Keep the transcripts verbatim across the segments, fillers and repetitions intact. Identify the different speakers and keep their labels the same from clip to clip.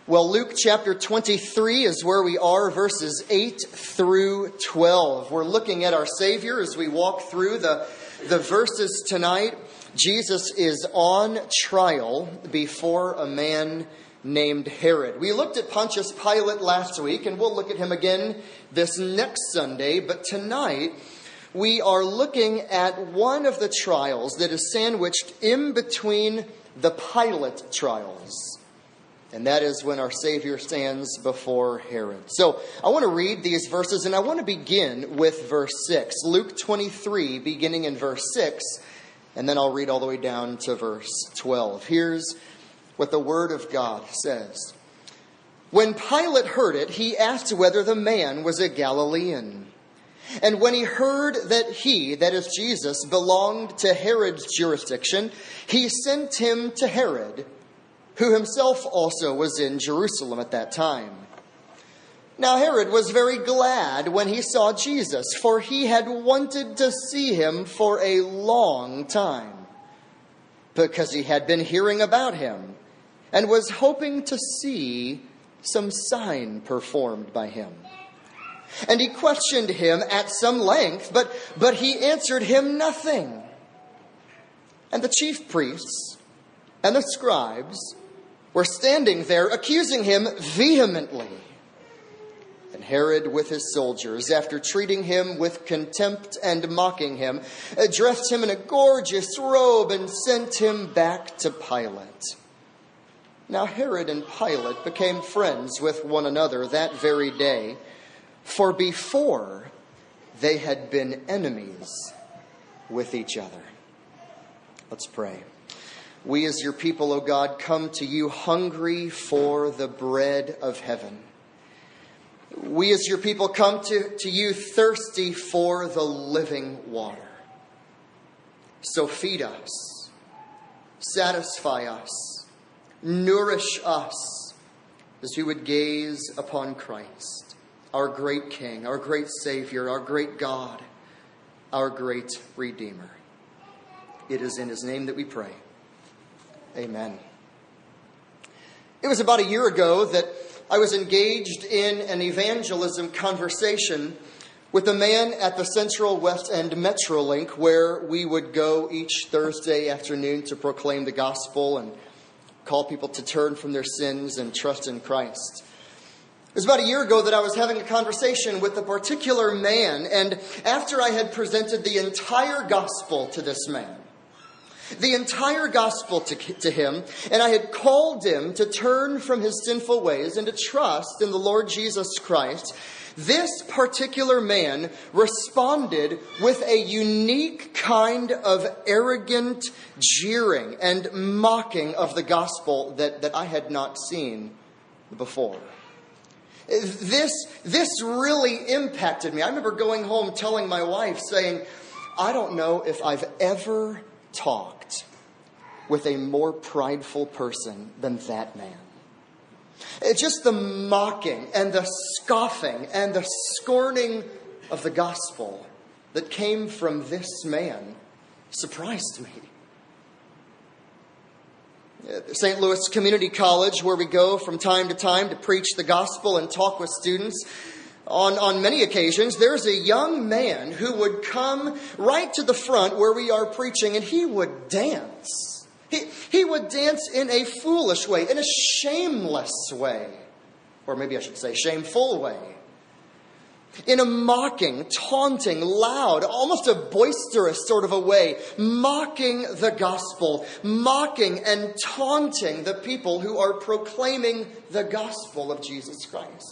Speaker 1: Well, Luke chapter twenty-three is where we are, verses eight through twelve. We're looking at our Savior as we walk through the, the verses tonight. Jesus is on trial before a man named Herod. We looked at Pontius Pilate last week, and we'll look at him again this next Sunday. But tonight, we are looking at one of the trials that is sandwiched in between the Pilate trials. And that is when our Savior stands before Herod. So I want to read these verses, and I want to begin with verse six. Luke twenty-three, beginning in verse six, and then I'll read all the way down to verse twelve. Here's what the Word of God says. When Pilate heard it, he asked whether the man was a Galilean. And when he heard that he, that is Jesus, belonged to Herod's jurisdiction, he sent him to Herod, who himself also was in Jerusalem at that time. Now Herod was very glad when he saw Jesus, for he had wanted to see him for a long time, because he had been hearing about him, and was hoping to see some sign performed by him. And he questioned him at some length, but, but he answered him nothing. And the chief priests and the scribes were standing there accusing him vehemently. And Herod with his soldiers, after treating him with contempt and mocking him, dressed him in a gorgeous robe and sent him back to Pilate. Now Herod and Pilate became friends with one another that very day, for before they had been enemies with each other. Let's pray. We as your people, O God, come to you hungry for the bread of heaven. We as your people come to, to you thirsty for the living water. So feed us, satisfy us, nourish us as we would gaze upon Christ, our great King, our great Savior, our great God, our great Redeemer. It is in his name that we pray. Amen. It was about a year ago that I was engaged in an evangelism conversation with a man at the Central West End Metrolink, where we would go each Thursday afternoon to proclaim the gospel and call people to turn from their sins and trust in Christ. It was about a year ago that I was having a conversation with a particular man, and after I had presented the entire gospel to this man, the entire gospel to, to him, and I had called him to turn from his sinful ways and to trust in the Lord Jesus Christ, this particular man responded with a unique kind of arrogant jeering and mocking of the gospel that, that I had not seen before. This, this really impacted me. I remember going home telling my wife, saying, I don't know if I've ever talked with a more prideful person than that man. It's just the mocking and the scoffing and the scorning of the gospel that came from this man surprised me. Saint Louis Community College, where we go from time to time to preach the gospel and talk with students, On, on many occasions, there's a young man who would come right to the front where we are preaching, and he would dance. He, he would dance in a foolish way, in a shameless way. Or maybe I should say shameful way. In a mocking, taunting, loud, almost a boisterous sort of a way, mocking the gospel, mocking and taunting the people who are proclaiming the gospel of Jesus Christ.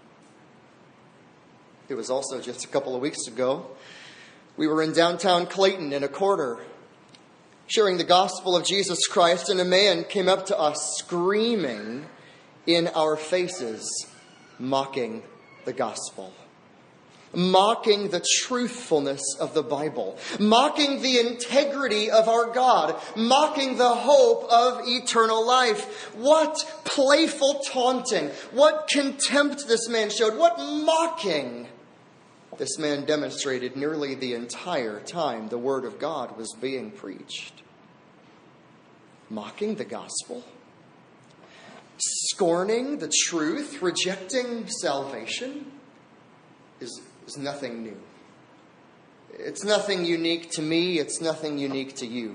Speaker 1: It was also just a couple of weeks ago. We were in downtown Clayton in a corner, sharing the gospel of Jesus Christ, and a man came up to us screaming in our faces, mocking the gospel, mocking the truthfulness of the Bible, mocking the integrity of our God, mocking the hope of eternal life. What playful taunting, what contempt this man showed, what mocking this man demonstrated nearly the entire time the Word of God was being preached. Mocking the gospel, scorning the truth, rejecting salvation, is, is nothing new. It's nothing unique to me. It's nothing unique to you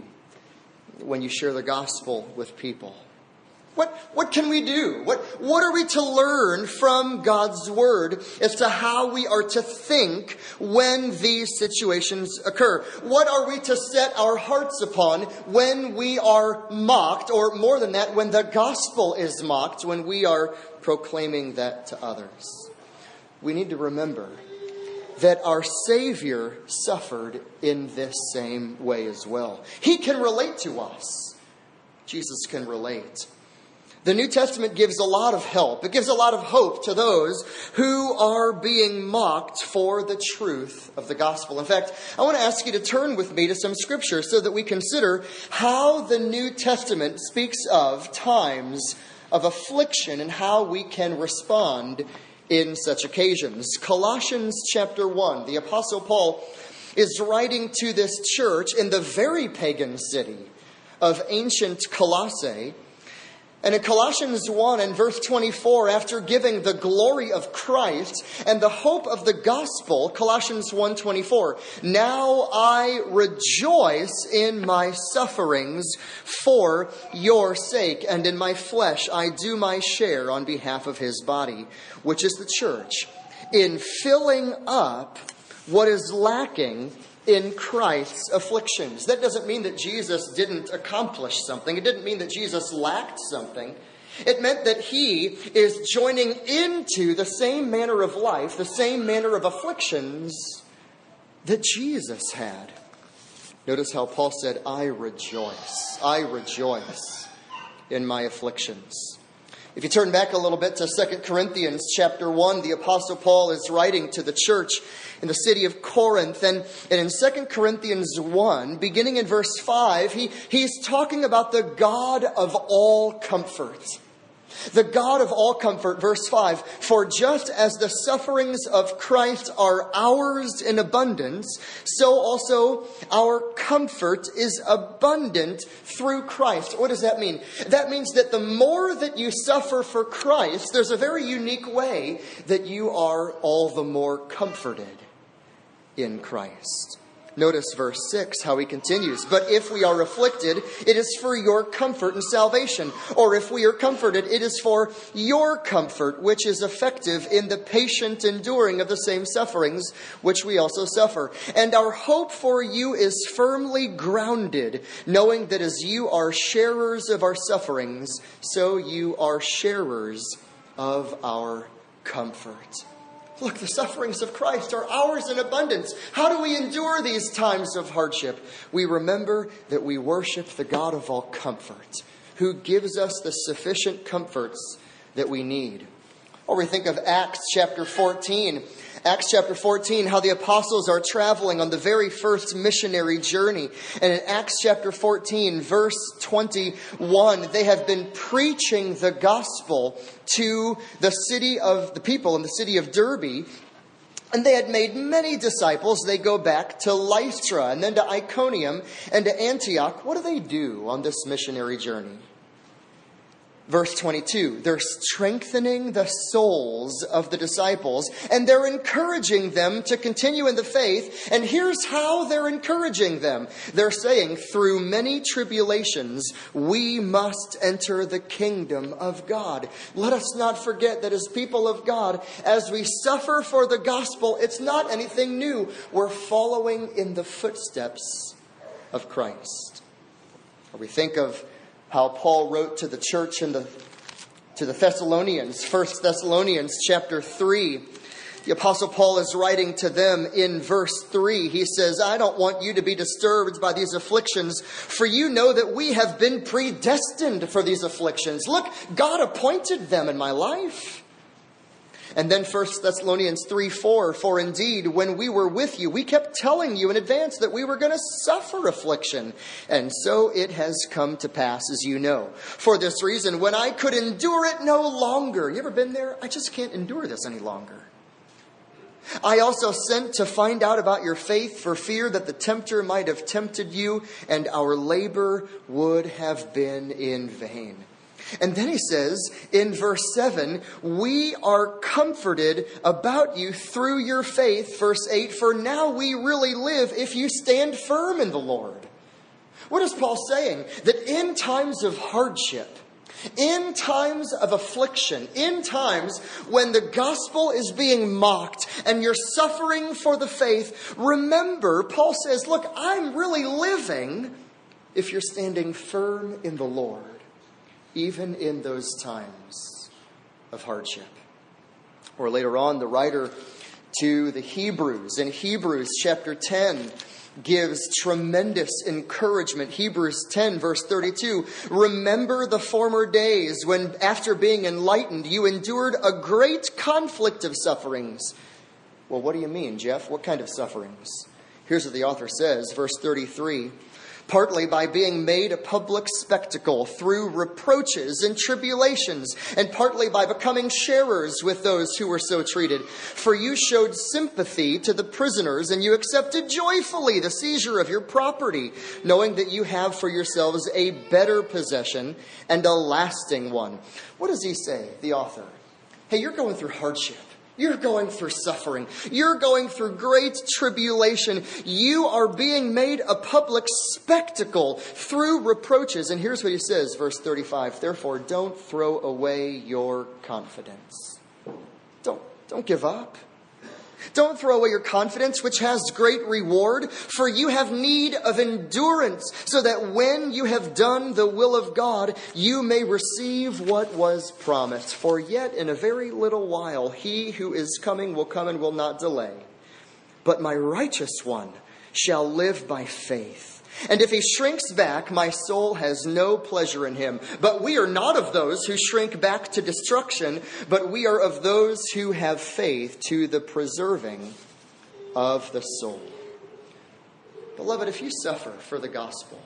Speaker 1: when you share the gospel with people. What, what can we do? What, what are we to learn from God's word as to how we are to think when these situations occur? What are we to set our hearts upon when we are mocked, or more than that, when the gospel is mocked, when we are proclaiming that to others? We need to remember that our Savior suffered in this same way as well. He can relate to us. Jesus can relate. The New Testament gives a lot of help. It gives a lot of hope to those who are being mocked for the truth of the gospel. In fact, I want to ask you to turn with me to some scripture so that we consider how the New Testament speaks of times of affliction and how we can respond in such occasions. Colossians chapter one, the Apostle Paul is writing to this church in the very pagan city of ancient Colossae. And in Colossians one and verse twenty-four, after giving the glory of Christ and the hope of the gospel, Colossians one twenty-four, now I rejoice in my sufferings for your sake, and in my flesh I do my share on behalf of his body, which is the church, in filling up what is lacking in Christ's afflictions. That doesn't mean that Jesus didn't accomplish something. It didn't mean that Jesus lacked something. It meant that he is joining into the same manner of life, the same manner of afflictions that Jesus had. Notice how Paul said, I rejoice. I rejoice in my afflictions. If you turn back a little bit to Second Corinthians chapter one, the Apostle Paul is writing to the church in the city of Corinth. And, and in Second Corinthians one, beginning in verse five, he, he's talking about the God of all comfort. The God of all comfort, verse five, for just as the sufferings of Christ are ours in abundance, so also our comfort is abundant through Christ. What does that mean? That means that the more that you suffer for Christ, there's a very unique way that you are all the more comforted in Christ. Notice verse six, how he continues. But if we are afflicted, it is for your comfort and salvation. Or if we are comforted, it is for your comfort, which is effective in the patient enduring of the same sufferings, which we also suffer. And our hope for you is firmly grounded, knowing that as you are sharers of our sufferings, so you are sharers of our comfort. Look, the sufferings of Christ are ours in abundance. How do we endure these times of hardship? We remember that we worship the God of all comfort, who gives us the sufficient comforts that we need. Or we think of Acts chapter fourteen. Acts chapter fourteen, how the apostles are traveling on the very first missionary journey. And in Acts chapter fourteen, verse twenty-one, they have been preaching the gospel to the city of the people in the city of Derbe. And they had made many disciples. They go back to Lystra and then to Iconium and to Antioch. What do they do on this missionary journey? Verse twenty-two, they're strengthening the souls of the disciples and they're encouraging them to continue in the faith. And here's how they're encouraging them. They're saying, through many tribulations, we must enter the kingdom of God. Let us not forget that as people of God, as we suffer for the gospel, it's not anything new. We're following in the footsteps of Christ. Or we think of how Paul wrote to the church in the to the Thessalonians, First Thessalonians chapter three. The Apostle Paul is writing to them in verse three. He says, I don't want you to be disturbed by these afflictions, for you know that we have been predestined for these afflictions. Look, God appointed them in my life. And then First Thessalonians three four, for indeed, when we were with you, we kept telling you in advance that we were going to suffer affliction. And so it has come to pass, as you know. For this reason, when I could endure it no longer. You ever been there? I just can't endure this any longer. I also sent to find out about your faith for fear that the tempter might have tempted you and our labor would have been in vain. And then he says in verse seven, we are comforted about you through your faith. Verse eight, for now we really live if you stand firm in the Lord. What is Paul saying? That in times of hardship, in times of affliction, in times when the gospel is being mocked and you're suffering for the faith, remember, Paul says, look, I'm really living if you're standing firm in the Lord, even in those times of hardship. Or later on, the writer to the Hebrews, in Hebrews chapter ten, gives tremendous encouragement. Hebrews ten, verse thirty-two, remember the former days when, after being enlightened, you endured a great conflict of sufferings. Well, what do you mean, Jeff? What kind of sufferings? Here's what the author says, verse thirty-three. Partly by being made a public spectacle through reproaches and tribulations, and partly by becoming sharers with those who were so treated. For you showed sympathy to the prisoners, and you accepted joyfully the seizure of your property, knowing that you have for yourselves a better possession and a lasting one. What does he say, the author? Hey, you're going through hardship. You're going through suffering. You're going through great tribulation. You are being made a public spectacle through reproaches. And here's what he says, verse thirty-five. Therefore, don't throw away your confidence. Don't, don't give up. Don't throw away your confidence, which has great reward, for you have need of endurance, so that when you have done the will of God, you may receive what was promised. For yet in a very little while, he who is coming will come and will not delay. But my righteous one shall live by faith. And if he shrinks back, my soul has no pleasure in him. But we are not of those who shrink back to destruction, but we are of those who have faith to the preserving of the soul. Beloved, if you suffer for the gospel,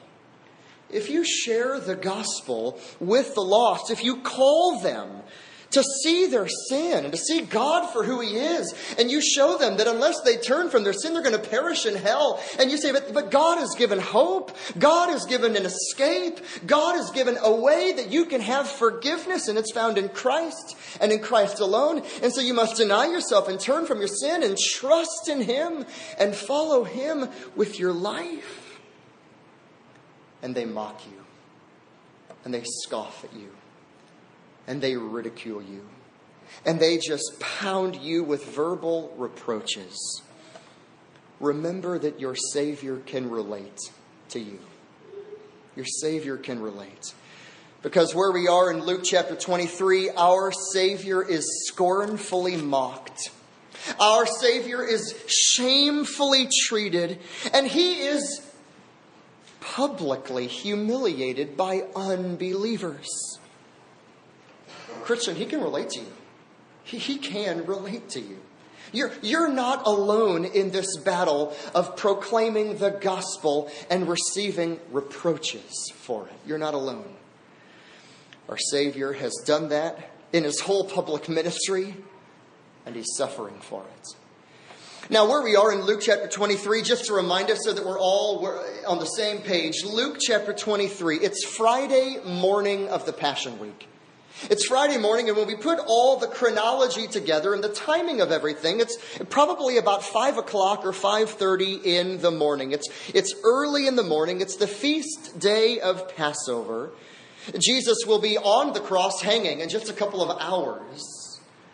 Speaker 1: if you share the gospel with the lost, if you call them to see their sin and to see God for who he is, and you show them that unless they turn from their sin, they're going to perish in hell. And you say, but, but God has given hope. God has given an escape. God has given a way that you can have forgiveness, and it's found in Christ and in Christ alone. And so you must deny yourself and turn from your sin and trust in him and follow him with your life. And they mock you, and they scoff at you, and they ridicule you, and they just pound you with verbal reproaches. Remember that your Savior can relate to you. Your Savior can relate. Because where we are in Luke chapter twenty-three, our Savior is scornfully mocked. Our Savior is shamefully treated, and he is publicly humiliated by unbelievers. Christian, he can relate to you. He, he can relate to you. You're, you're not alone in this battle of proclaiming the gospel and receiving reproaches for it. You're not alone. Our Savior has done that in his whole public ministry, and he's suffering for it. Now, where we are in Luke chapter twenty-three, just to remind us so that we're all on the same page, Luke chapter twenty-three, it's Friday morning of the Passion Week. It's Friday morning, and when we put all the chronology together and the timing of everything, it's probably about five o'clock or five thirty in the morning. It's, it's early in the morning. It's the feast day of Passover. Jesus will be on the cross hanging in just a couple of hours.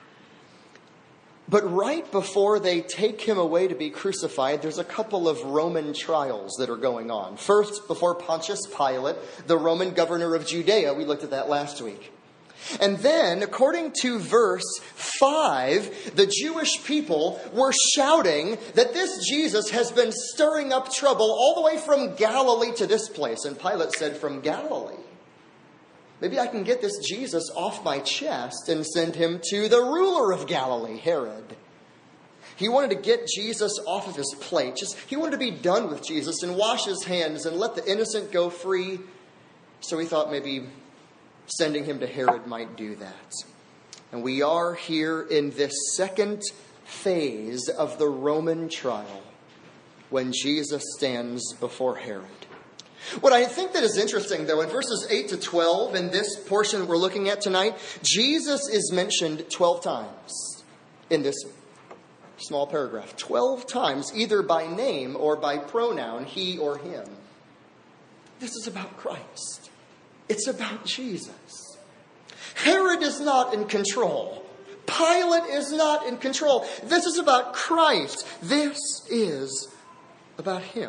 Speaker 1: But right before they take him away to be crucified, there's a couple of Roman trials that are going on. First, before Pontius Pilate, the Roman governor of Judea. We looked at that last week. And then, according to verse five, the Jewish people were shouting that this Jesus has been stirring up trouble all the way from Galilee to this place. And Pilate said, from Galilee? Maybe I can get this Jesus off my chest and send him to the ruler of Galilee, Herod. He wanted to get Jesus off of his plate. Just, he wanted to be done with Jesus and wash his hands and let the innocent go free. So he thought maybe sending him to Herod might do that. And we are here in this second phase of the Roman trial when Jesus stands before Herod. What I think that is interesting, though, in verses eight to twelve, in this portion we're looking at tonight, Jesus is mentioned twelve times in this small paragraph. twelve times, either by name or by pronoun, he or him. This is about Christ. It's about Jesus. Herod is not in control. Pilate is not in control. This is about Christ. This is about him.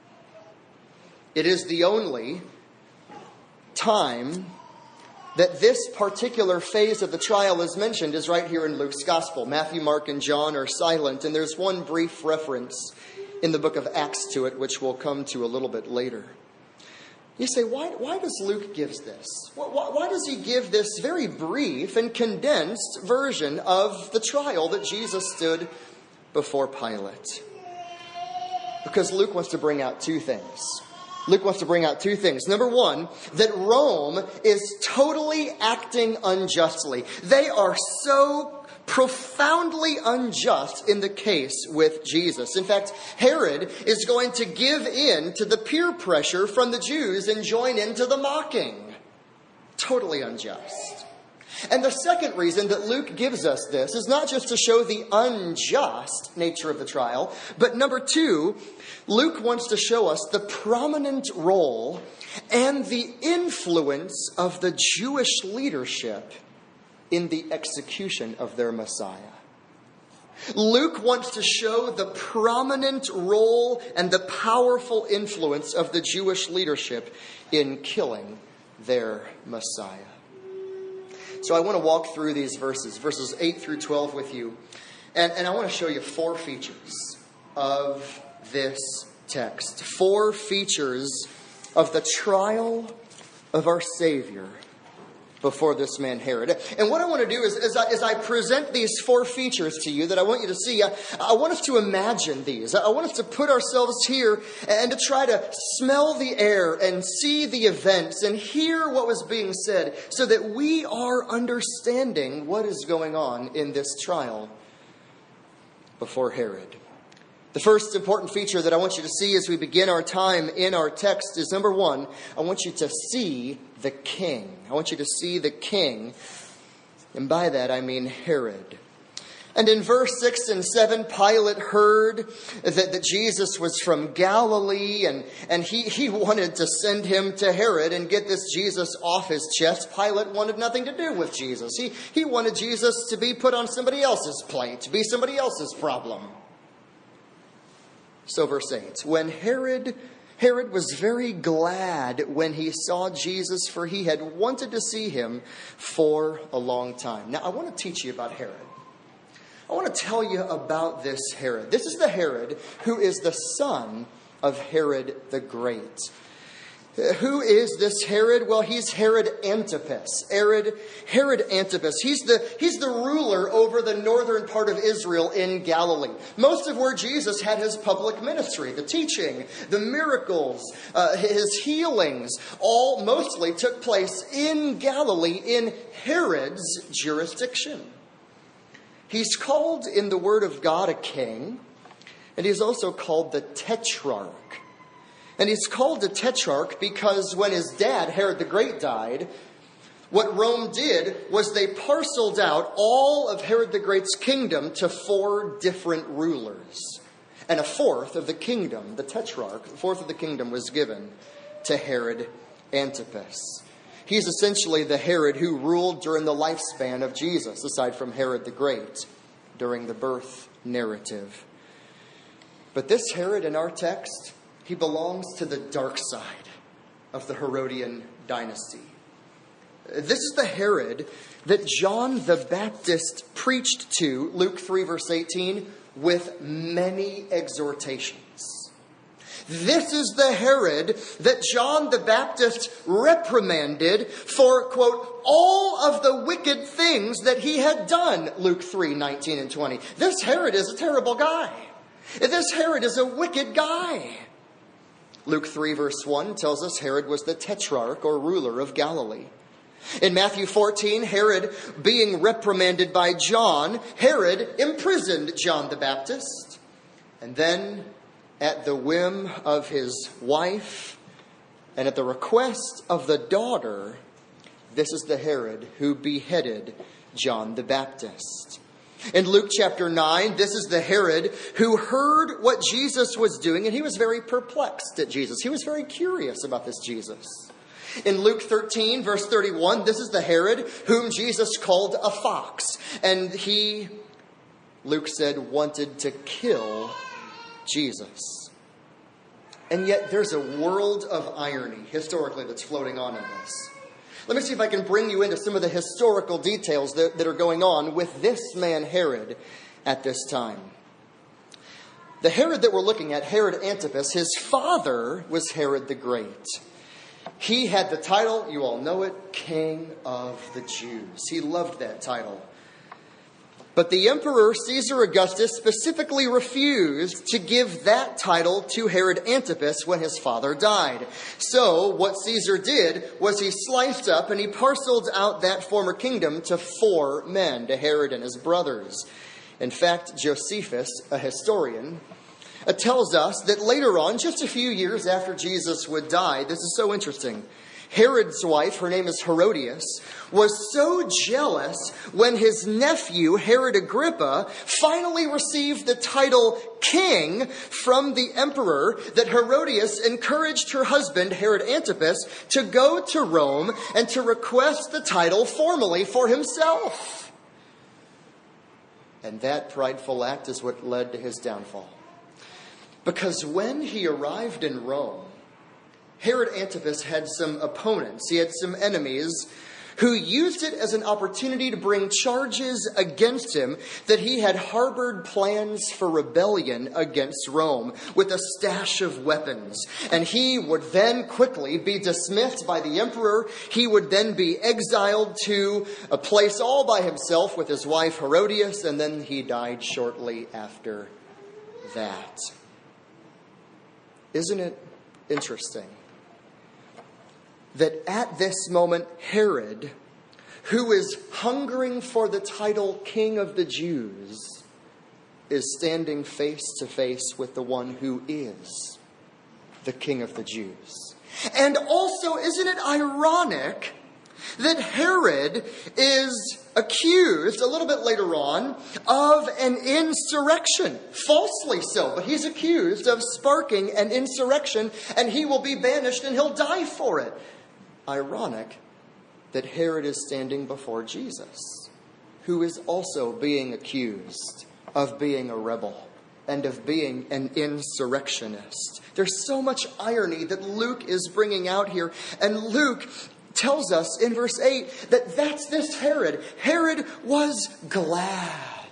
Speaker 1: It is the only time that this particular phase of the trial is mentioned is right here in Luke's gospel. Matthew, Mark, and John are silent, and there's one brief reference in the book of Acts to it, which we'll come to a little bit later. You say, why, why does Luke give this? Why, why does he give this very brief and condensed version of the trial that Jesus stood before Pilate? Because Luke wants to bring out two things. Luke wants to bring out two things. Number one, that Rome is totally acting unjustly. They are so profoundly unjust in the case with Jesus. In fact, Herod is going to give in to the peer pressure from the Jews and join into the mocking. Totally unjust. And the second reason that Luke gives us this is not just to show the unjust nature of the trial, but number two, Luke wants to show us the prominent role and the influence of the Jewish leadership in the execution of their Messiah. Luke wants to show the prominent role and the powerful influence of the Jewish leadership in killing their Messiah. So I want to walk through these verses, verses eight through twelve with you. And, and I want to show you four features of this text. Four features of the trial of our Savior before this man Herod. And what I want to do is, as I, as I present these four features to you that I want you to see, I, I want us to imagine these. I want us to put ourselves here and to try to smell the air and see the events and hear what was being said so that we are understanding what is going on in this trial before Herod. The first important feature that I want you to see as we begin our time in our text is, number one, I want you to see the king. I want you to see the king. And by that I mean Herod. And in verse six and seven, Pilate heard that, that Jesus was from Galilee, and, and he, he wanted to send him to Herod and get this Jesus off his chest. Pilate wanted nothing to do with Jesus. He, he wanted Jesus to be put on somebody else's plate, to be somebody else's problem. So verse eight, when Herod, Herod was very glad when he saw Jesus, for he had wanted to see him for a long time. Now I want to teach you about Herod. I want to tell you about this Herod. This is the Herod who is the son of Herod the Great. Who is this Herod? Well, he's Herod Antipas. Herod, Herod Antipas. He's the, he's the ruler over the northern part of Israel in Galilee. Most of where Jesus had his public ministry, the teaching, the miracles, uh, his healings, all mostly took place in Galilee in Herod's jurisdiction. He's called in the Word of God a king, and he's also called the Tetrarch. And he's called the Tetrarch because when his dad, Herod the Great, died, what Rome did was they parceled out all of Herod the Great's kingdom to four different rulers. And a fourth of the kingdom, the Tetrarch, a fourth of the kingdom was given to Herod Antipas. He's essentially the Herod who ruled during the lifespan of Jesus, aside from Herod the Great, during the birth narrative. But this Herod in our text, he belongs to the dark side of the Herodian dynasty. This is the Herod that John the Baptist preached to, Luke three verse eighteen, with many exhortations. This is the Herod that John the Baptist reprimanded for, quote, all of the wicked things that he had done, Luke three nineteen and twenty. This Herod is a terrible guy. This Herod is a wicked guy. Luke three verse one tells us Herod was the tetrarch or ruler of Galilee. In Matthew fourteen, Herod being reprimanded by John, Herod imprisoned John the Baptist. And then, at the whim of his wife, And at the request of the daughter, this is the Herod who beheaded John the Baptist. In Luke chapter nine, this is the Herod who heard what Jesus was doing, and he was very perplexed at Jesus. He was very curious about this Jesus. In Luke thirteen, verse thirty-one, this is the Herod whom Jesus called a fox. And he, Luke said, wanted to kill Jesus. And yet there's a world of irony historically that's floating on in this. Let me see if I can bring you into some of the historical details that, that are going on with this man Herod at this time. The Herod that we're looking at, Herod Antipas, his father was Herod the Great. He had the title, you all know it, King of the Jews. He loved that title. But the Emperor Caesar Augustus specifically refused to give that title to Herod Antipas when his father died. So what Caesar did was he sliced up and he parceled out that former kingdom to four men, to Herod and his brothers. In fact, Josephus, a historian, uh, tells us that later on, just a few years after Jesus would die, this is so interesting, Herod's wife, her name is Herodias, was so jealous when his nephew, Herod Agrippa, finally received the title king from the emperor that Herodias encouraged her husband, Herod Antipas, to go to Rome and to request the title formally for himself. And that prideful act is what led to his downfall. Because when he arrived in Rome, Herod Antipas had some opponents. He had some enemies who used it as an opportunity to bring charges against him that he had harbored plans for rebellion against Rome with a stash of weapons. And he would then quickly be dismissed by the emperor. He would then be exiled to a place all by himself with his wife Herodias, and then he died shortly after that. Isn't it interesting that at this moment, Herod, who is hungering for the title King of the Jews, is standing face to face with the one who is the King of the Jews? And also, isn't it ironic that Herod is accused, a little bit later on, of an insurrection? Falsely so, but he's accused of sparking an insurrection, and he will be banished and he'll die for it. Ironic that Herod is standing before Jesus, who is also being accused of being a rebel and of being an insurrectionist. There's so much irony that Luke is bringing out here, and Luke tells us in verse eight that that's this Herod. Herod was glad.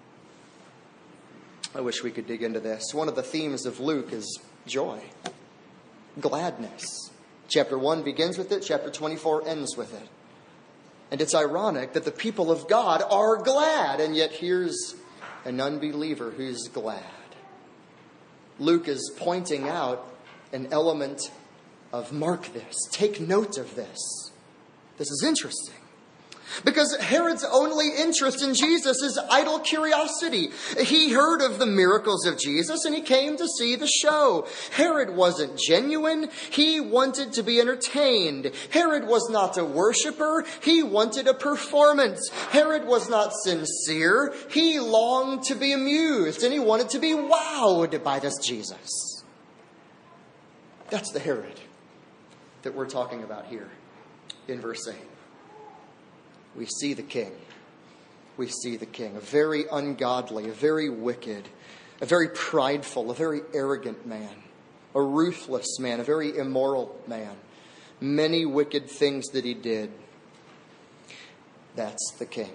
Speaker 1: I wish we could dig into this. One of the themes of Luke is joy, gladness. Chapter one begins with it. Chapter twenty-four ends with it. And it's ironic that the people of God are glad, and yet here's an unbeliever who's glad. Luke is pointing out an element of mark this. Take note of this. This is interesting. Because Herod's only interest in Jesus is idle curiosity. He heard of the miracles of Jesus and he came to see the show. Herod wasn't genuine. He wanted to be entertained. Herod was not a worshiper. He wanted a performance. Herod was not sincere. He longed to be amused and he wanted to be wowed by this Jesus. That's the Herod that we're talking about here in verse eight. We see the king. We see the king. A very ungodly, a very wicked, a very prideful, a very arrogant man. A ruthless man, a very immoral man. Many wicked things that he did. That's the king.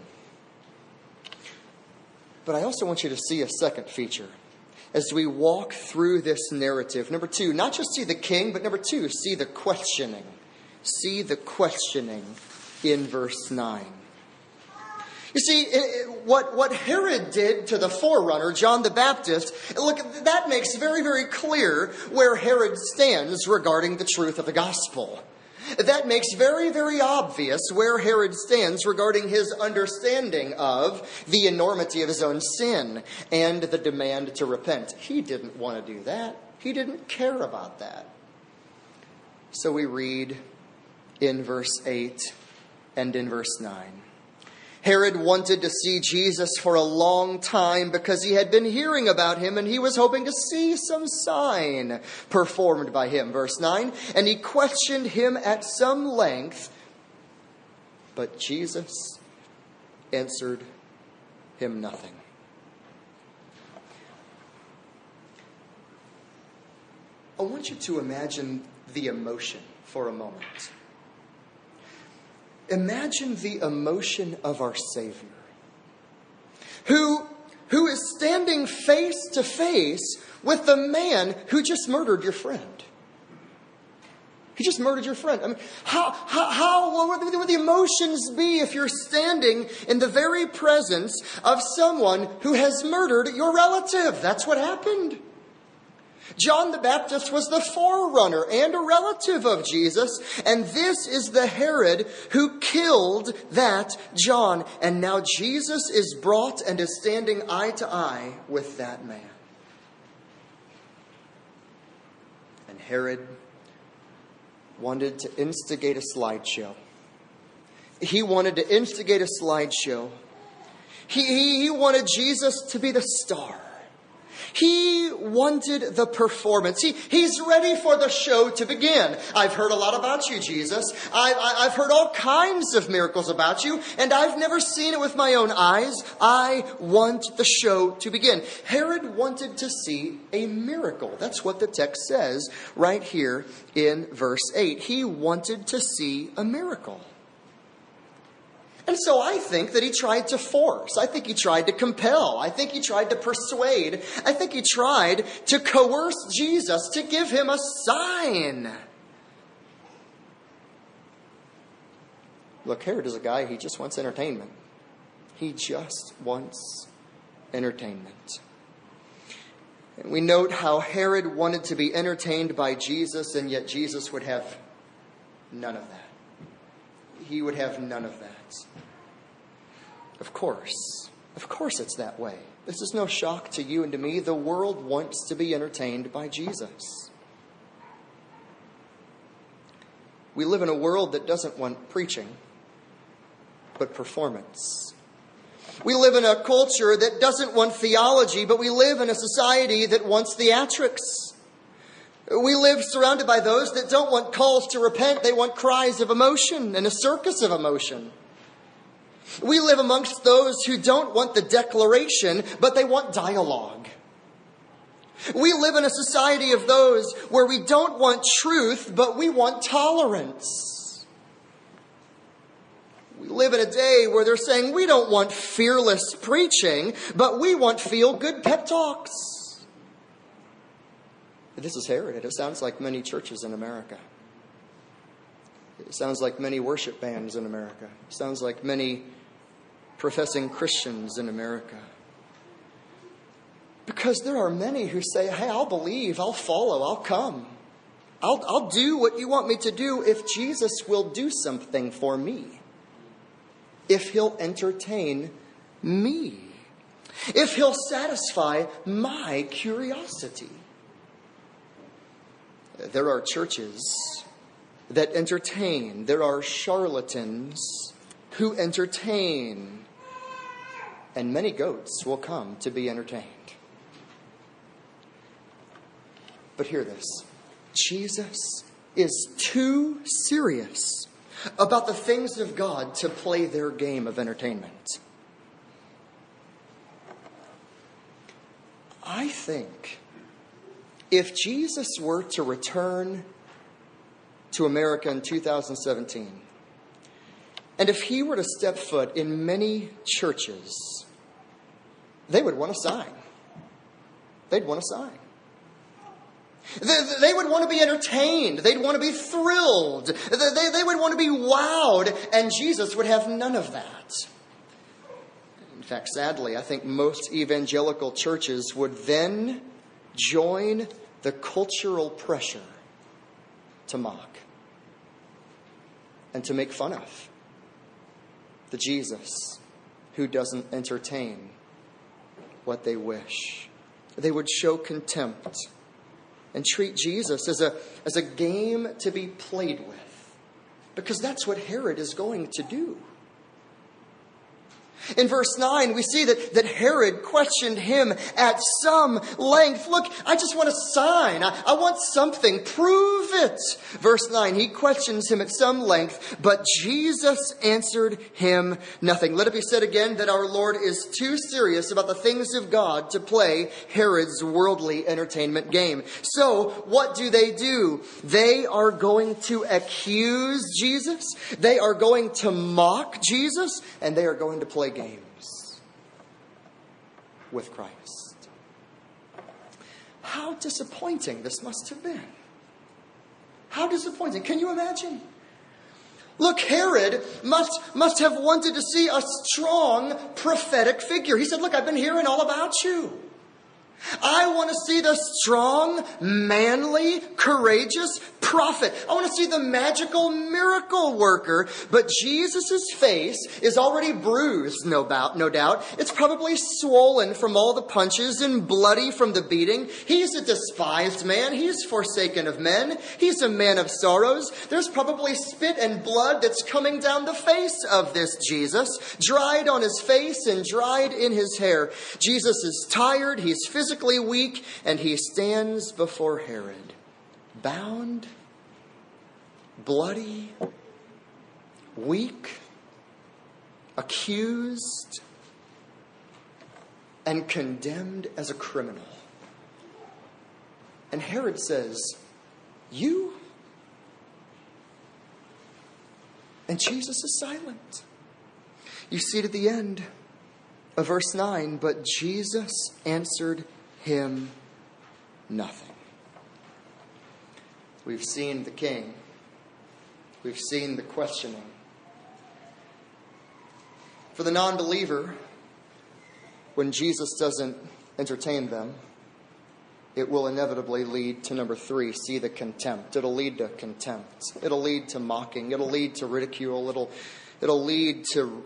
Speaker 1: But I also want you to see a second feature as we walk through this narrative. Number two, not just see the king, but number two, see the questioning. See the questioning in verse nine. You see, what, what Herod did to the forerunner, John the Baptist, look, that makes very, very clear where Herod stands regarding the truth of the gospel. That makes very, very obvious where Herod stands regarding his understanding of the enormity of his own sin and the demand to repent. He didn't want to do that. He didn't care about that. So we read in verse eight and in verse nine. Herod wanted to see Jesus for a long time because he had been hearing about him and he was hoping to see some sign performed by him. Verse nine, and he questioned him at some length, but Jesus answered him nothing. I want you to imagine the emotion for a moment. Imagine the emotion of our Savior, who, who is standing face to face with the man who just murdered your friend. He just murdered your friend. I mean, how, how, how what would the emotions be if you're standing in the very presence of someone who has murdered your relative? That's what happened. John the Baptist was the forerunner and a relative of Jesus, and this is the Herod who killed that John. And now Jesus is brought and is standing eye to eye with that man. And Herod wanted to instigate a slideshow. He wanted to instigate a slideshow. He, he, he wanted Jesus to be the star. He wanted the performance. He, he's ready for the show to begin. I've heard a lot about you, Jesus. I, I, I've heard all kinds of miracles about you, and I've never seen it with my own eyes. I want the show to begin. Herod wanted to see a miracle. That's what the text says right here in verse eight. He wanted to see a miracle. And so I think that he tried to force. I think he tried to compel. I think he tried to persuade. I think he tried to coerce Jesus to give him a sign. Look, Herod is a guy, he just wants entertainment. He just wants entertainment. And we note how Herod wanted to be entertained by Jesus, and yet Jesus would have none of that. He would have none of that. Of course, of course it's that way. This is no shock to you and to me. The world wants to be entertained by Jesus. We live in a world that doesn't want preaching, but performance. We live in a culture that doesn't want theology, but we live in a society that wants theatrics. We live surrounded by those that don't want calls to repent. They want cries of emotion and a circus of emotion. We live amongst those who don't want the declaration, but they want dialogue. We live in a society of those where we don't want truth, but we want tolerance. We live in a day where they're saying we don't want fearless preaching, but we want feel-good pep talks. This is Herod. It sounds like many churches in America. It sounds like many worship bands in America. It sounds like many professing Christians in America. Because there are many who say, hey, I'll believe, I'll follow, I'll come. I'll, I'll do what you want me to do if Jesus will do something for me. If he'll entertain me. If he'll satisfy my curiosity. There are churches that entertain. There are charlatans who entertain. And many goats will come to be entertained. But hear this. Jesus is too serious about the things of God to play their game of entertainment. I think if Jesus were to return to America in two thousand seventeen, and if he were to step foot in many churches, they would want a sign. They'd want a sign. They, they would want to be entertained. They'd want to be thrilled. They, they would want to be wowed. And Jesus would have none of that. In fact, sadly, I think most evangelical churches would then join the cultural pressure to mock and to make fun of the Jesus who doesn't entertain what they wish. They would show contempt and treat Jesus as a, as a game to be played with. Because that's what Herod is going to do. In verse nine, we see that, that Herod questioned him at some length. Look, I just want a sign. I, I want something. Prove it. Verse nine, he questions him at some length, but Jesus answered him nothing. Let it be said again that our Lord is too serious about the things of God to play Herod's worldly entertainment game. So, what do they do? They are going to accuse Jesus. They are going to mock Jesus. And they are going to play games with Christ. How disappointing this must have been. How disappointing. Can you imagine? Look, Herod must, must have wanted to see a strong prophetic figure. He said, look, I've been hearing all about you. I want to see the strong, manly, courageous prophet. I want to see the magical miracle worker. But Jesus' face is already bruised, no doubt, no doubt. It's probably swollen from all the punches and bloody from the beating. He's a despised man. He's forsaken of men. He's a man of sorrows. There's probably spit and blood that's coming down the face of this Jesus, dried on his face and dried in his hair. Jesus is tired. He's physically physically weak, and he stands before Herod, bound, bloody, weak, accused, and condemned as a criminal. And Herod says, "You?" And Jesus is silent. You see it at the end of verse nine, but Jesus answered him nothing. We've seen the king. We've seen the questioning. For the non-believer, when Jesus doesn't entertain them, it will inevitably lead to number three, see the contempt. It'll lead to contempt. It'll lead to mocking. It'll lead to ridicule. It'll, it'll lead to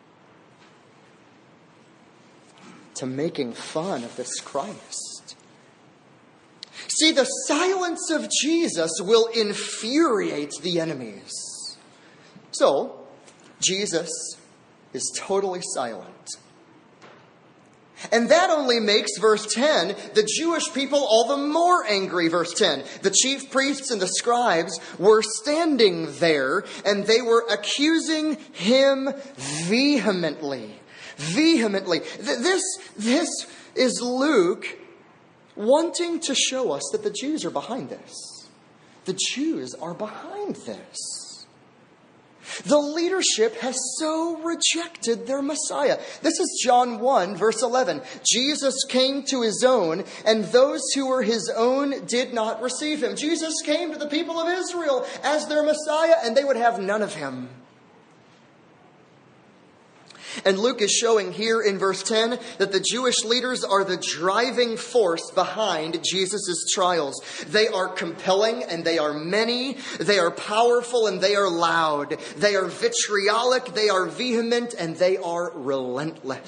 Speaker 1: to making fun of this Christ. See, the silence of Jesus will infuriate the enemies. So, Jesus is totally silent. And that only makes verse ten, the Jewish people all the more angry. Verse ten, the chief priests and the scribes were standing there and they were accusing him vehemently. Vehemently. This, this is Luke wanting to show us that the Jews are behind this. The Jews are behind this. The leadership has so rejected their Messiah. This is John one, verse eleven. Jesus came to his own, and those who were his own did not receive him. Jesus came to the people of Israel as their Messiah, and they would have none of him. And Luke is showing here in verse ten that the Jewish leaders are the driving force behind Jesus' trials. They are compelling and they are many. They are powerful and they are loud. They are vitriolic, they are vehement, and they are relentless.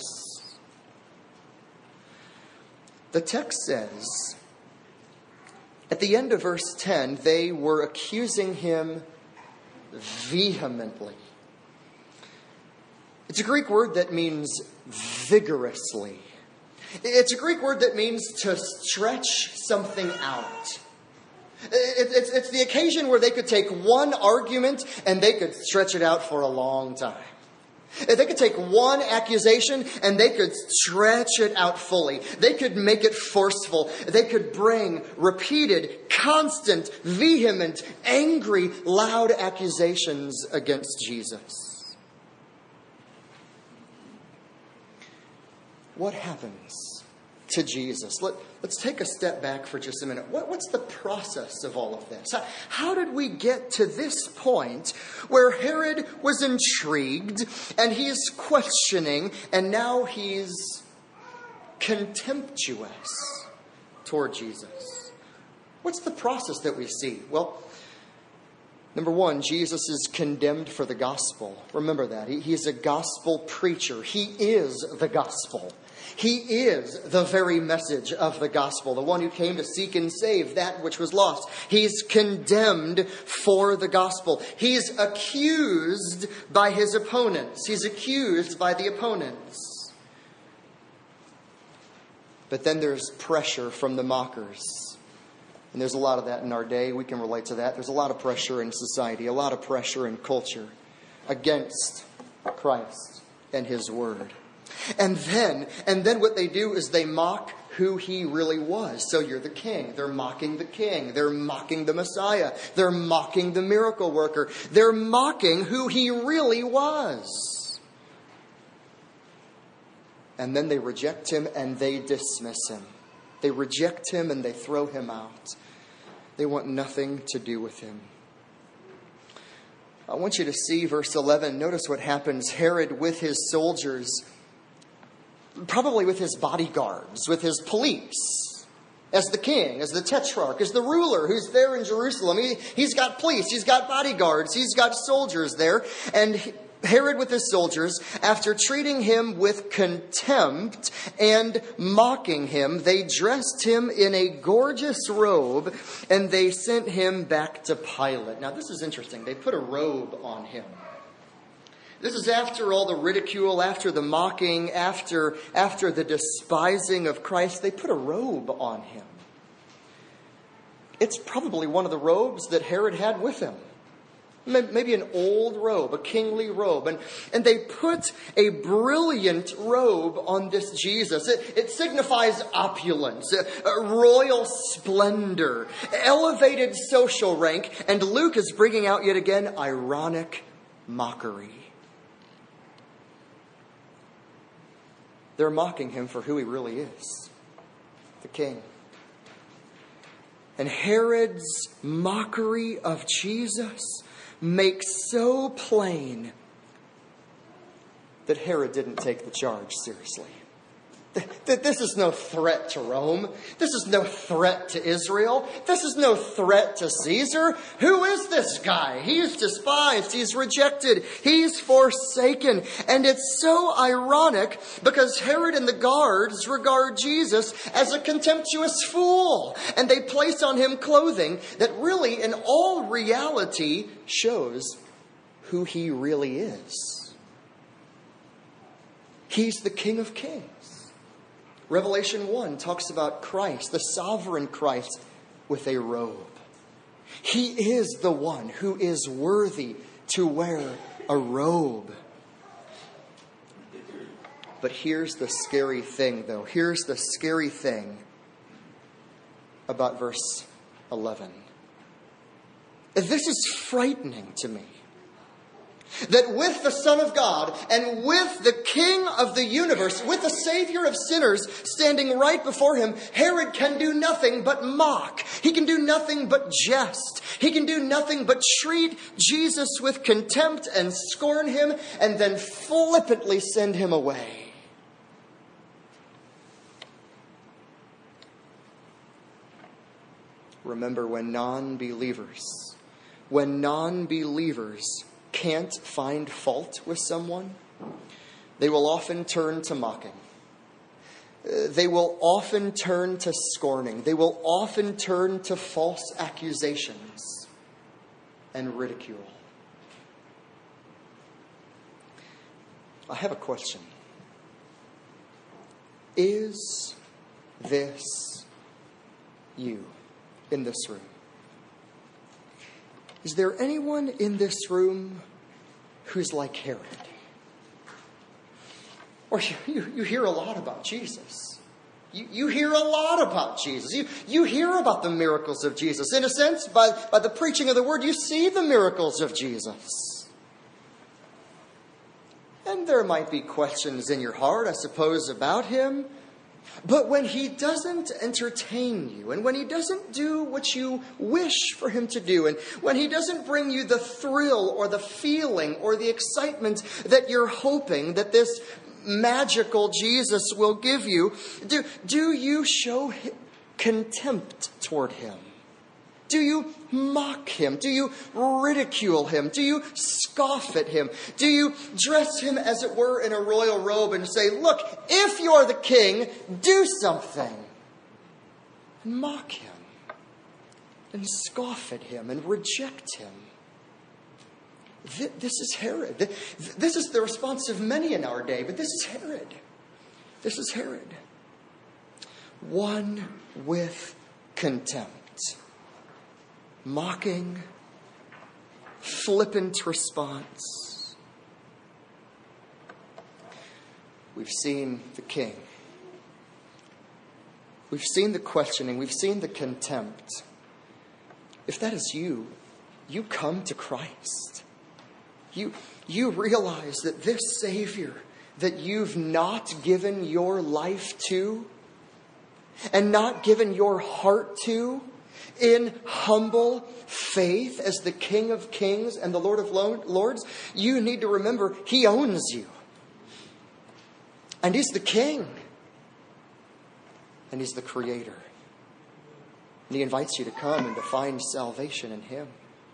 Speaker 1: The text says, at the end of verse ten, they were accusing him vehemently. It's a Greek word that means vigorously. It's a Greek word that means to stretch something out. It's, it's the occasion where they could take one argument and they could stretch it out for a long time. They could take one accusation and they could stretch it out fully. They could make it forceful. They could bring repeated, constant, vehement, angry, loud accusations against Jesus. What happens to Jesus? Let, let's take a step back for just a minute. What, what's the process of all of this? How, how did we get to this point where Herod was intrigued and he's questioning and now he's contemptuous toward Jesus? What's the process that we see? Well, Number one, Jesus is condemned for the gospel. Remember that. He, he's a gospel preacher. He is the gospel. He is the very message of the gospel, the one who came to seek and save that which was lost. He's condemned for the gospel. He's accused by his opponents. He's accused by the opponents. But then there's pressure from the mockers. And there's a lot of that in our day. We can relate to that. There's a lot of pressure in society, a lot of pressure in culture against Christ and his word. And then, and then what they do is they mock who he really was. So you're the king. They're mocking the king. They're mocking the Messiah. They're mocking the miracle worker. They're mocking who he really was. And then they reject him and they dismiss him. They reject him and they throw him out. They want nothing to do with him. I want you to see verse eleven. Notice what happens. Herod with his soldiers, probably with his bodyguards, with his police, as the king, as the tetrarch, as the ruler who's there in Jerusalem. He, he's got police, he's got bodyguards, he's got soldiers there. And Herod with his soldiers, after treating him with contempt and mocking him, they dressed him in a gorgeous robe and they sent him back to Pilate. Now this is interesting. They put a robe on him. This is after all the ridicule, after the mocking, after, after the despising of Christ. They put a robe on him. It's probably one of the robes that Herod had with him. Maybe an old robe, a kingly robe. And, and they put a brilliant robe on this Jesus. It, it signifies opulence, a, a royal splendor, elevated social rank. And Luke is bringing out yet again ironic mockery. They're mocking him for who he really is, the king. And Herod's mockery of Jesus makes so plain that Herod didn't take the charge seriously. That this is no threat to Rome. This is no threat to Israel. This is no threat to Caesar. Who is this guy? He's despised. He's rejected. He's forsaken. And it's so ironic because Herod and the guards regard Jesus as a contemptuous fool. And they place on him clothing that really, in all reality, shows who he really is. He's the King of Kings. Revelation one talks about Christ, the sovereign Christ, with a robe. He is the one who is worthy to wear a robe. But here's the scary thing, though. Here's the scary thing about verse eleven. This is frightening to me. That with the Son of God and with the King of the universe, with the Savior of sinners standing right before him, Herod can do nothing but mock. He can do nothing but jest. He can do nothing but treat Jesus with contempt and scorn him and then flippantly send him away. Remember, when non-believers, when non-believers can't find fault with someone, they will often turn to mocking. They will often turn to scorning. They will often turn to false accusations and ridicule. I have a question. Is this you in this room? Is there anyone in this room who's like Herod? Or you, you hear a lot about Jesus. You, you hear a lot about Jesus. You, you hear about the miracles of Jesus. In a sense, by, by the preaching of the word, you see the miracles of Jesus. And there might be questions in your heart, I suppose, about him. But when he doesn't entertain you, and when he doesn't do what you wish for him to do, and when he doesn't bring you the thrill or the feeling or the excitement that you're hoping that this magical Jesus will give you, do, do you show contempt toward him? Do you mock him? Do you ridicule him? Do you scoff at him? Do you dress him, as it were, in a royal robe and say, look, if you're the king, do something? And mock him and scoff at him and reject him. This is Herod. This is the response of many in our day, but this is Herod. This is Herod. One with contempt. Mocking, flippant response. We've seen the king. We've seen the questioning. We've seen the contempt. If that is you, you come to Christ. You, you realize that this Savior that you've not given your life to and not given your heart to in humble faith as the King of Kings and the Lord of Lords, you need to remember He owns you. And He's the King. And He's the Creator. And He invites you to come and to find salvation in Him.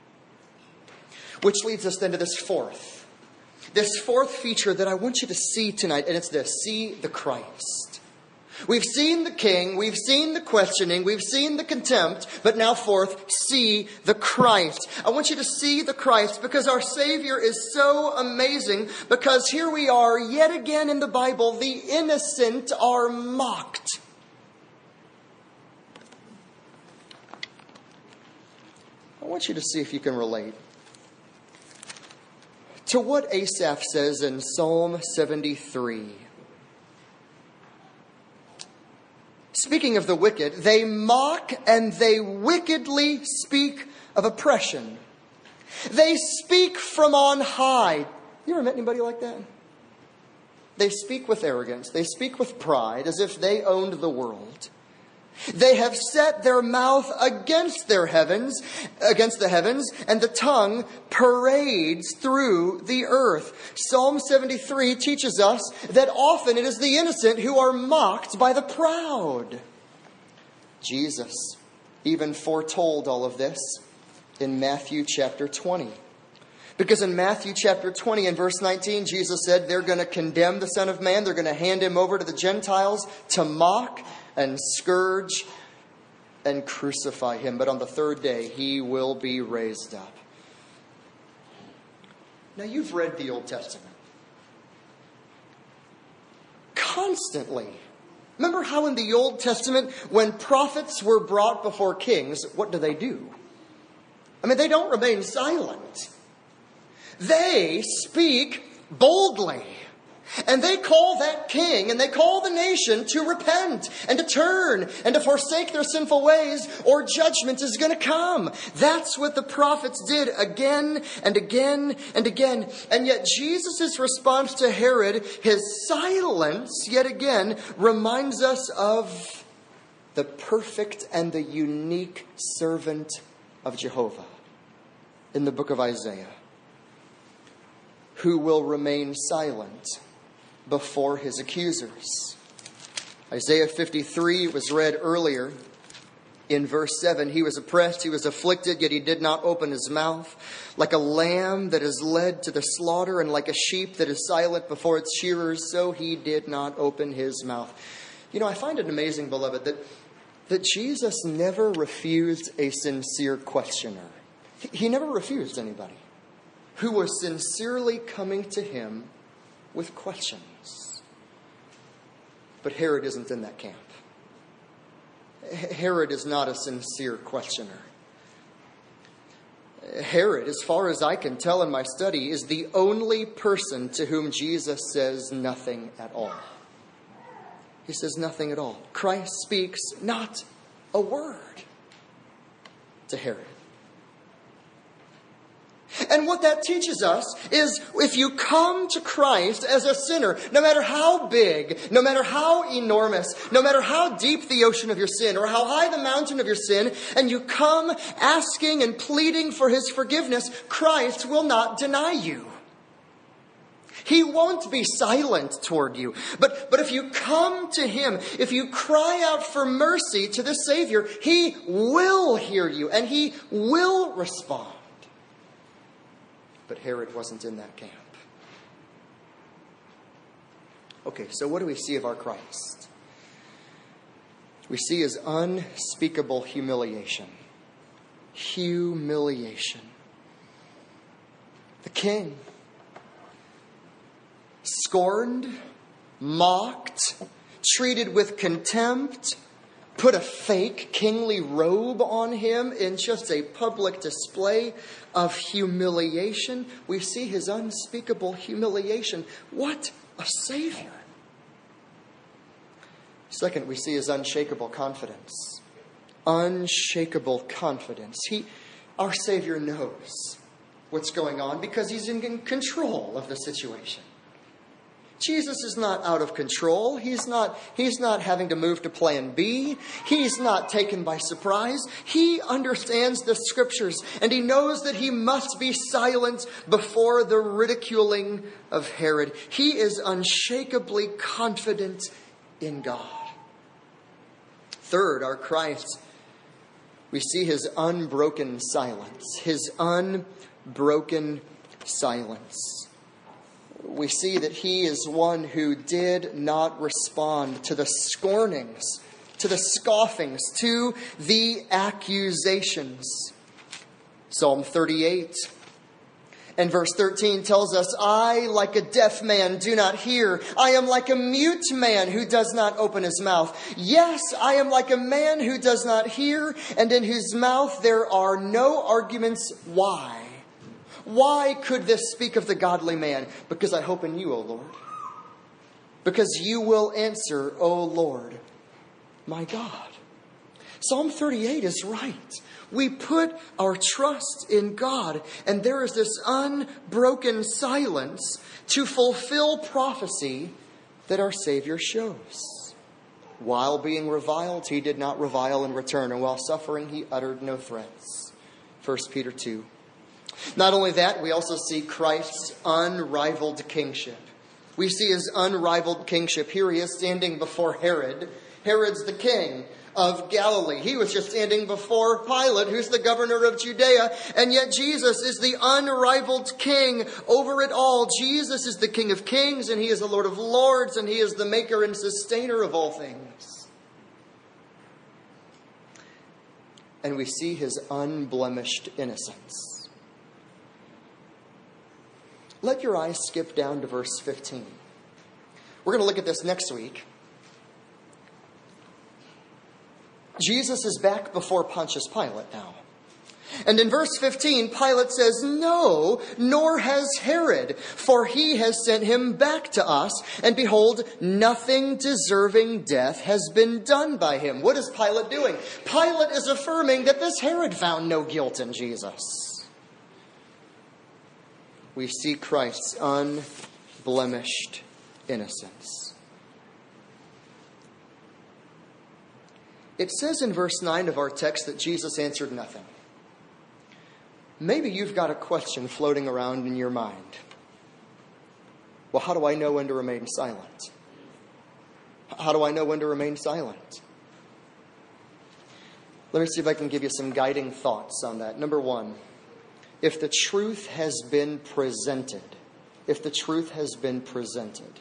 Speaker 1: Which leads us then to this fourth. This fourth feature that I want you to see tonight. And it's this. See the Christ. We've seen the King. We've seen the questioning. We've seen the contempt. But now fourth, see the Christ. I want you to see the Christ because our Savior is so amazing. Because here we are yet again in the Bible. The innocent are mocked. I want you to see if you can relate to what Asaph says in Psalm seventy-three. Speaking of the wicked, they mock and they wickedly speak of oppression. They speak from on high. You ever met anybody like that? They speak with arrogance. They speak with pride as if they owned the world. They have set their mouth against their heavens, against the heavens, and the tongue parades through the earth. Psalm seventy-three teaches us that often it is the innocent who are mocked by the proud. Jesus even foretold all of this in Matthew chapter twenty. Because in Matthew chapter twenty and verse nineteen, Jesus said they're going to condemn the Son of Man. They're going to hand Him over to the Gentiles to mock and scourge and crucify Him. But on the third day, He will be raised up. Now, you've read the Old Testament. Constantly. Remember how in the Old Testament, when prophets were brought before kings, what do they do? I mean, they don't remain silent. They speak boldly. And they call that king and they call the nation to repent and to turn and to forsake their sinful ways, or judgment is going to come. That's what the prophets did again and again and again. And yet Jesus' response to Herod, his silence yet again, reminds us of the perfect and the unique servant of Jehovah in the book of Isaiah, who will remain silent before his accusers. Isaiah fifty-three was read earlier in verse seven. He was oppressed, he was afflicted, yet he did not open his mouth. Like a lamb that is led to the slaughter, and like a sheep that is silent before its shearers, so he did not open his mouth. You know, I find it amazing, beloved, that, that Jesus never refused a sincere questioner. He, he never refused anybody who was sincerely coming to Him with questions. But Herod isn't in that camp. Herod is not a sincere questioner. Herod, as far as I can tell in my study, is the only person to whom Jesus says nothing at all. He says nothing at all. Christ speaks not a word to Herod. And what that teaches us is if you come to Christ as a sinner, no matter how big, no matter how enormous, no matter how deep the ocean of your sin or how high the mountain of your sin, and you come asking and pleading for His forgiveness, Christ will not deny you. He won't be silent toward you. But, but if you come to him, if you cry out for mercy to the Savior, he will hear you and he will respond. But Herod wasn't in that camp. Okay, so what do we see of our Christ? We see his unspeakable humiliation. Humiliation. The king, scorned, mocked, treated with contempt, put a fake kingly robe on him in just a public display of humiliation. We see his unspeakable humiliation. What a Savior! Second, we see his unshakable confidence. Unshakable confidence. He, our Savior knows what's going on because he's in control of the situation. Jesus is not out of control. He's not, he's not having to move to plan B. He's not taken by surprise. He understands the scriptures and he knows that he must be silent before the ridiculing of Herod. He is unshakably confident in God. Third, our Christ, we see his unbroken silence. His unbroken silence. We see that he is one who did not respond to the scornings, to the scoffings, to the accusations. Psalm thirty-eight and verse thirteen tells us, I, like a deaf man, do not hear. I am like a mute man who does not open his mouth. Yes, I am like a man who does not hear, and in whose mouth there are no arguments. Why? Why could this speak of the godly man? Because I hope in you, O Lord. Because you will answer, O Lord, my God. Psalm thirty-eight is right. We put our trust in God, and there is this unbroken silence to fulfill prophecy that our Savior shows. While being reviled, he did not revile in return, and while suffering, he uttered no threats. First Peter two. Not only that, we also see Christ's unrivaled kingship. We see his unrivaled kingship. Here he is standing before Herod. Herod's the king of Galilee. He was just standing before Pilate, who's the governor of Judea, and yet Jesus is the unrivaled king over it all. Jesus is the King of kings, and he is the Lord of lords, and he is the maker and sustainer of all things. And we see his unblemished innocence. Let your eyes skip down to verse fifteen. We're going to look at this next week. Jesus is back before Pontius Pilate now. And in verse fifteen, Pilate says, no, nor has Herod, for he has sent him back to us. And behold, nothing deserving death has been done by him. What is Pilate doing? Pilate is affirming that this Herod found no guilt in Jesus. We see Christ's unblemished innocence. It says in verse nine of our text that Jesus answered nothing. Maybe you've got a question floating around in your mind. Well, how do I know when to remain silent? How do I know when to remain silent? Let me see if I can give you some guiding thoughts on that. Number one, if the truth has been presented, if the truth has been presented.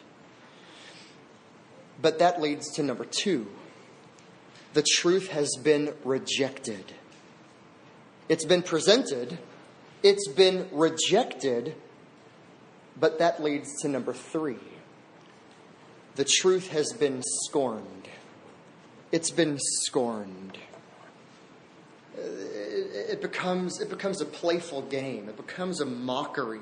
Speaker 1: But that leads to number two. The truth has been rejected. It's been presented. It's been rejected. But that leads to number three. The truth has been scorned. It's been scorned. It becomes, it becomes a playful game. It becomes a mockery.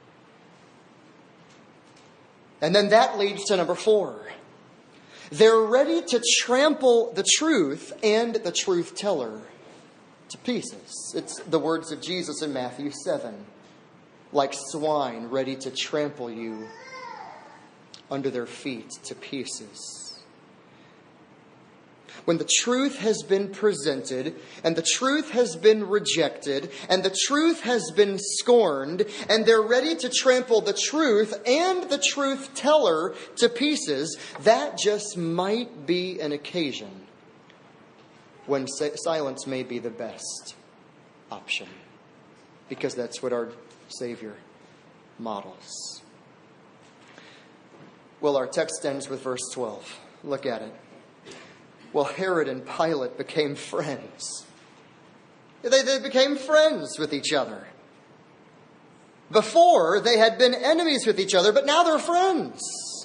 Speaker 1: And then that leads to number four. They're ready to trample the truth and the truth teller to pieces. It's the words of Jesus in Matthew seven. Like swine ready to trample you under their feet to pieces. when the truth has been presented, and the truth has been rejected, and the truth has been scorned, and they're ready to trample the truth and the truth teller to pieces, that just might be an occasion when silence may be the best option. Because that's what our Savior models. Well, our text ends with verse twelve. Look at it. Well, Herod and Pilate became friends. They, they became friends with each other. Before, they had been enemies with each other, but now they're friends.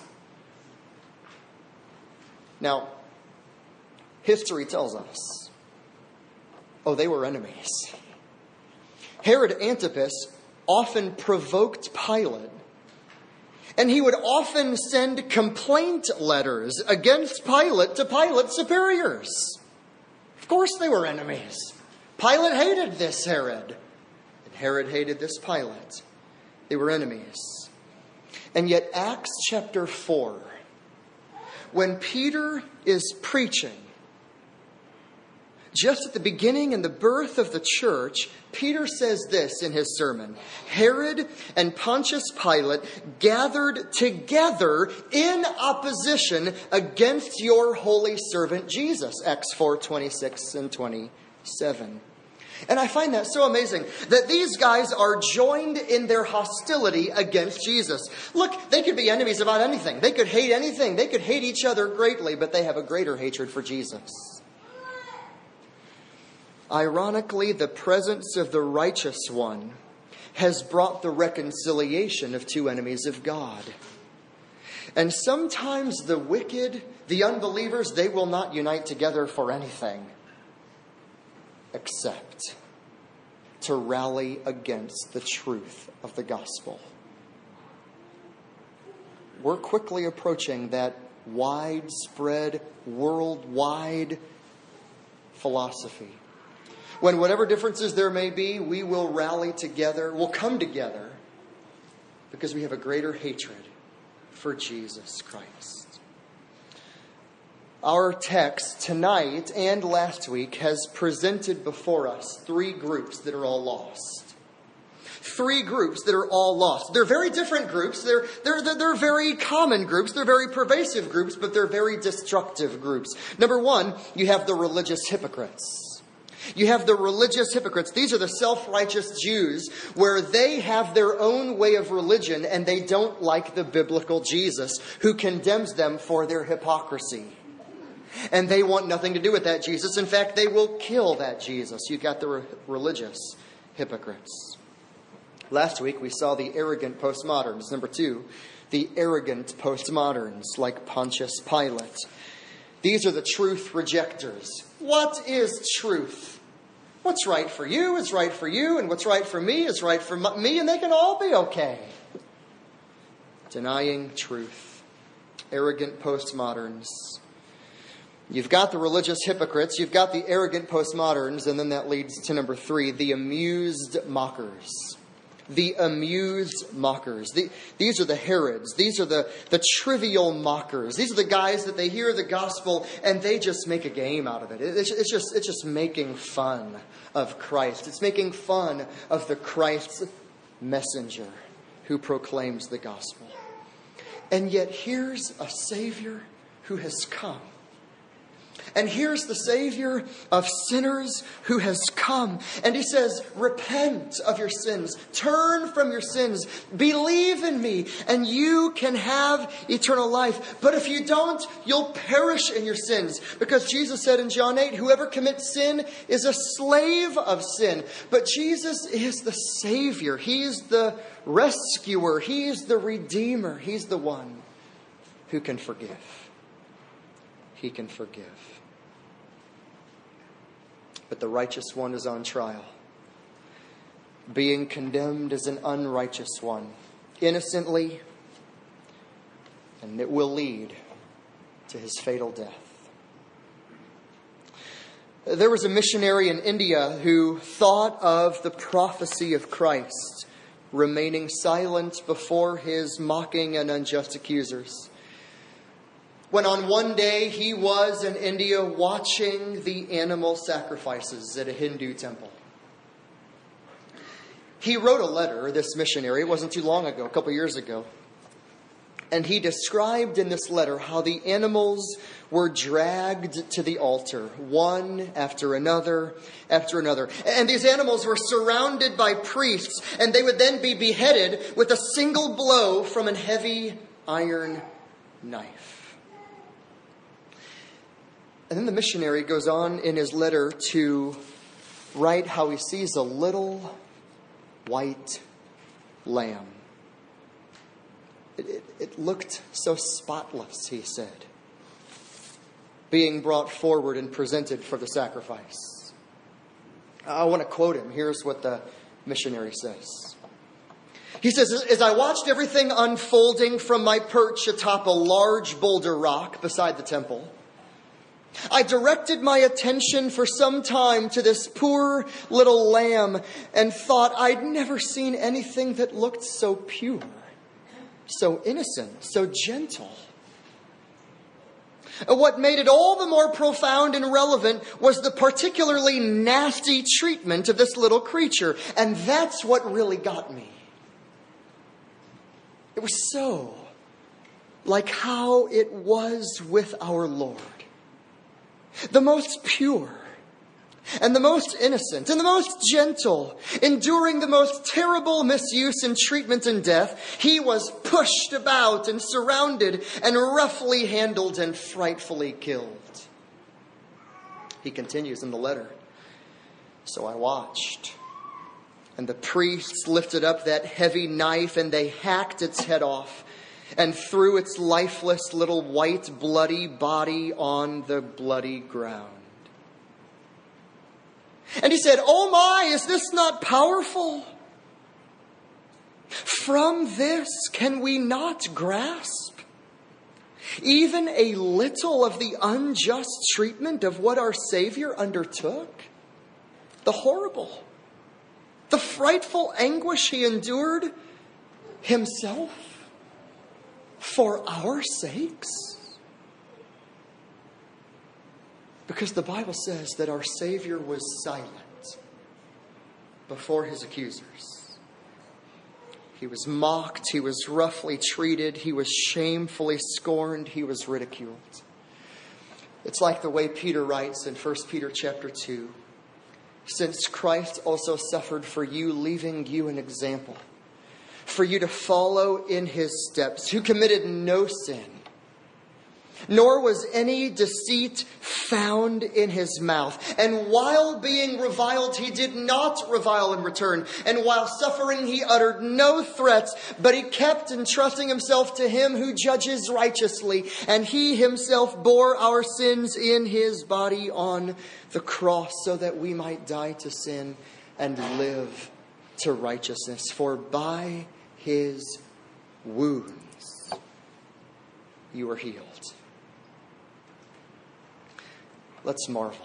Speaker 1: Now, history tells us, oh, they were enemies. Herod Antipas often provoked Pilate, and he would often send complaint letters against Pilate to Pilate's superiors. Of course they were enemies. Pilate hated this Herod, and Herod hated this Pilate. They were enemies. And yet Acts chapter four, when Peter is preaching, just at the beginning and the birth of the church, Peter says this in his sermon: Herod and Pontius Pilate gathered together in opposition against your holy servant Jesus. Acts four, twenty-six and twenty-seven. And I find that so amazing that these guys are joined in their hostility against Jesus. Look, they could be enemies about anything. They could hate anything. They could hate each other greatly, but they have a greater hatred for Jesus. Ironically, the presence of the righteous one has brought the reconciliation of two enemies of God. And sometimes the wicked, the unbelievers, they will not unite together for anything except to rally against the truth of the gospel. We're quickly approaching that widespread, worldwide philosophy, when whatever differences there may be, we will rally together, we'll come together, because we have a greater hatred for Jesus Christ. Our text tonight and last week has presented before us three groups that are all lost. Three groups that are all lost. They're very different groups. They're, they're, they're, they're very common groups. They're very pervasive groups, but they're very destructive groups. Number one, you have the religious hypocrites. You have the religious hypocrites. These are the self-righteous Jews, where they have their own way of religion and they don't like the biblical Jesus, who condemns them for their hypocrisy. And they want nothing to do with that Jesus. In fact, they will kill that Jesus. You've got the re- religious hypocrites. Last week we saw the arrogant postmoderns. Number two, the arrogant postmoderns like Pontius Pilate. These are the truth rejectors. What is truth? What's right for you is right for you, and what's right for me is right for me, and they can all be okay. Denying truth. Arrogant postmoderns. You've got the religious hypocrites, you've got the arrogant postmoderns, and then that leads to number three, the amused mockers. The amused mockers. The, these are the Herods. These are the, the trivial mockers. These are the guys that they hear the gospel and they just make a game out of it. It's, it's just it's just making fun of Christ. It's making fun of the Christ's messenger who proclaims the gospel. And yet here's a Savior who has come. And here's the Savior of sinners who has come. And he says, repent of your sins. Turn from your sins. Believe in me. And you can have eternal life. But if you don't, you'll perish in your sins. Because Jesus said in John eight, whoever commits sin is a slave of sin. But Jesus is the Savior. He's the rescuer. He's the Redeemer. He's the one who can forgive. He can forgive. But the righteous one is on trial, being condemned as an unrighteous one, innocently, and it will lead to his fatal death. There was a missionary in India who thought of the prophecy of Christ remaining silent before his mocking and unjust accusers. when on one day he was in India watching the animal sacrifices at a Hindu temple. He wrote a letter, this missionary, it wasn't too long ago, a couple years ago. And he described in this letter how the animals were dragged to the altar, one after another after another. And these animals were surrounded by priests, and they would then be beheaded with a single blow from a heavy iron knife. And then the missionary goes on in his letter to write how he sees a little white lamb. It, it, it looked so spotless, he said, being brought forward and presented for the sacrifice. I want to quote him. Here's what the missionary says. He says, as I watched everything unfolding from my perch atop a large boulder rock beside the temple, I directed my attention for some time to this poor little lamb and thought I'd never seen anything that looked so pure, so innocent, so gentle. What made it all the more profound and relevant was the particularly nasty treatment of this little creature. And that's what really got me. It was so like how it was with our Lord. The most pure and the most innocent and the most gentle, enduring the most terrible misuse and treatment and death, he was pushed about and surrounded and roughly handled and frightfully killed. He continues in the letter. So I watched, and the priests lifted up that heavy knife and they hacked its head off and threw its lifeless little white bloody body on the bloody ground. And he said, "Oh my, is this not powerful? From this can we not grasp even a little of the unjust treatment of what our Savior undertook? The horrible, the frightful anguish he endured himself for our sakes?" Because the Bible says that our Savior was silent before his accusers. He was mocked, he was roughly treated, he was shamefully scorned, he was ridiculed. It's like the way Peter writes in First Peter chapter two. Since Christ also suffered for you, leaving you an example, for you to follow in his steps, who committed no sin, nor was any deceit found in his mouth. And while being reviled, he did not revile in return. And while suffering, he uttered no threats, but he kept entrusting himself to him who judges righteously. And he himself bore our sins in his body on the cross, so that we might die to sin and live to righteousness. For by his wounds you are healed. Let's marvel.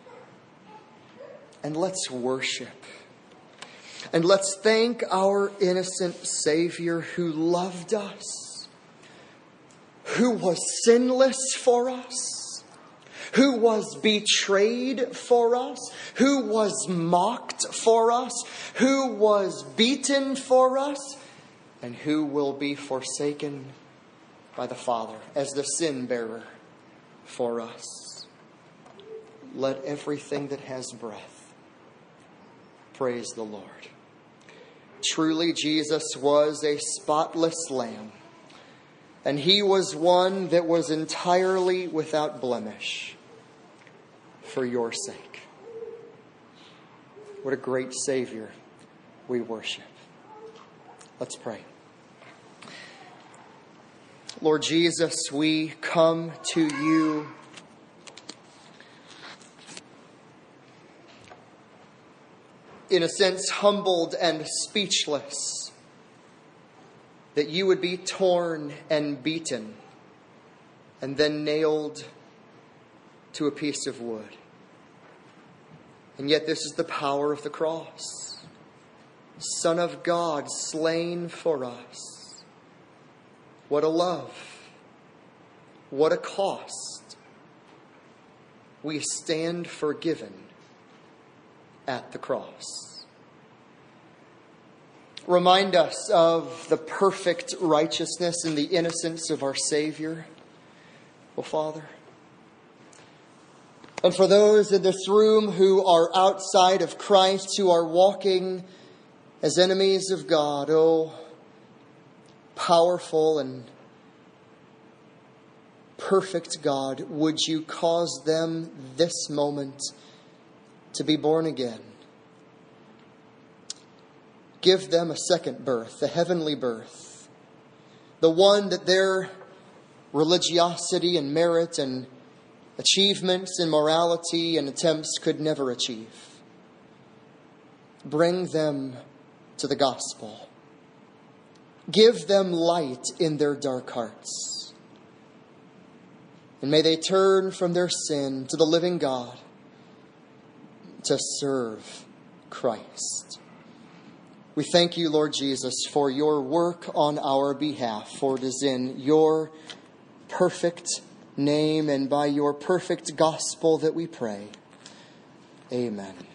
Speaker 1: And let's worship. And let's thank our innocent Savior who loved us, who was sinless for us, who was betrayed for us, who was mocked for us, who was beaten for us, and who will be forsaken by the Father as the sin bearer for us. Let everything that has breath praise the Lord. Truly, Jesus was a spotless lamb, and he was one that was entirely without blemish for your sake. What a great Savior we worship. Let's pray. Lord Jesus, we come to you in a sense, humbled and speechless, that you would be torn and beaten and then nailed to a piece of wood. And yet this is the power of the cross. Son of God, slain for us. What a love. what a cost. We stand forgiven at the cross. Remind us of the perfect righteousness and the innocence of our Savior, O Father. And for those in this room who are outside of Christ, who are walking as enemies of God, oh, powerful and perfect God, would you cause them this moment to be born again? Give them a second birth, a heavenly birth, the one that their religiosity and merit and achievements in morality and attempts could never achieve. Bring them to the gospel. Give them light in their dark hearts. And may they turn from their sin to the living God to serve Christ. We thank you, Lord Jesus, for your work on our behalf, for it is in your perfect name and by your perfect gospel that we pray. Amen.